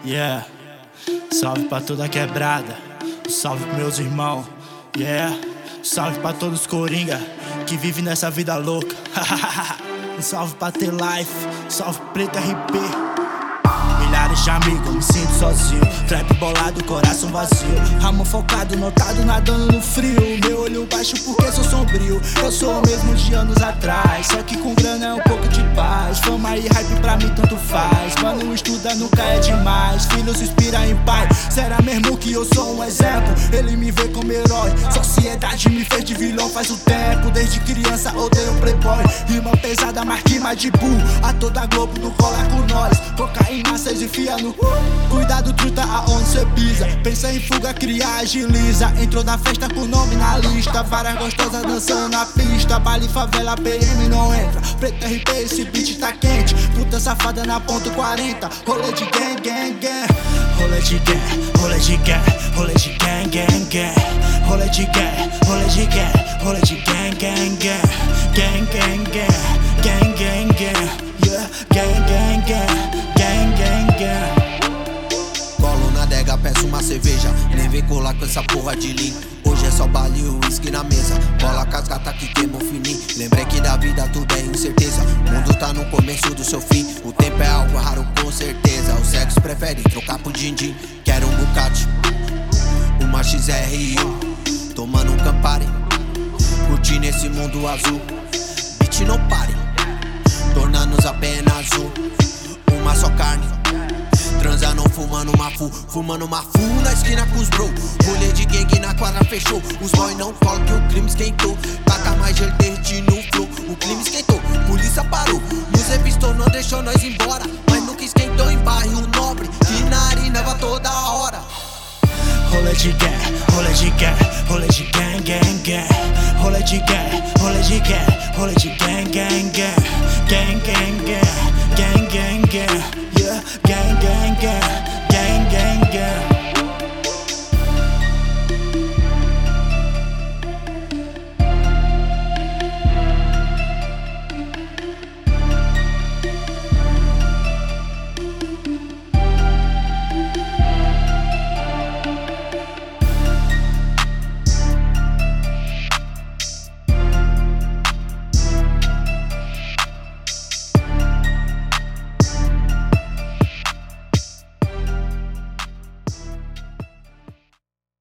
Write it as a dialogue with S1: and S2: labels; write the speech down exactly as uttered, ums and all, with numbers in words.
S1: Yeah, salve pra toda a quebrada, salve pros meus irmãos. Yeah, salve pra todos os coringa que vivem nessa vida louca. Um salve pra ter life, salve preto R P. Milhares de amigos, me sinto sozinho. Trap bolado, coração vazio. Ramon focado, notado, nadando no frio. Meu olho baixo porque sou sombrio. Eu sou o mesmo de anos atrás, só que com grana é um pouco de paz. Fama e hype pra mim tanto faz. Mano, estuda nunca é demais. Filhos inspira em pai. Será mesmo que eu sou um exemplo? Ele me vê como herói. Sociedade me fez de vilão faz o tempo. Desde criança odeio playboy. Rima pesada, mas rima de bull. A toda Globo não cola com nós. Cocaína, cês enfia no cuidado, truta, aonde cê pisa. Pensa em fuga, cria, agiliza. Entrou na festa com nome na lista. Várias gostosas dançando na pista. Baile, favela, P M não entra. Preto R P, esse beat tá quente. Puta safada na ponto quarenta. Rolê de gang, gang, gang. Rolê de gang, rolê de gang. Rolê de gang, gang, gang. Rolê de gang, rolê de gang. Rolê de gang, gang, gang. Gang, gang, gang. Gang, gang, gang. Yeah, gang, gang, gang. Gang, gang, gang.
S2: Colo na adega, peço uma cerveja. Nem vem colar com essa porra de lean. Hoje é só bala e uísque na mesa. Cola com as gatas que queimam fininho. Lembrei que da vida tudo é incerteza. O mundo tá no começo do seu fim. O tempo é algo raro com certeza. Os cegos preferem trocar por din-din. Quero um Bucati, uma X R um, tomando um Campari, curtindo esse mundo azul. Beat não pare, tornando-nos apenas um. Uma só carne, transando, fumando uma fu, fumando uma fu na esquina com os bro. Rolê de gangue na quadra fechou. Os boy não falam que o crime esquentou. Taca mais gel desde no flow. O crime esquentou, polícia parou. Nos revistou, não deixou nós embora. Mas nunca esquentou em bairro nobre, que na arenava toda hora.
S1: Rolê de gang, rolê de gang. Rolê de gang, gang, gang. Rolê de gang, rolê de gang. Rolê de gang, gang, gang. Gang, gang, gang. Gang,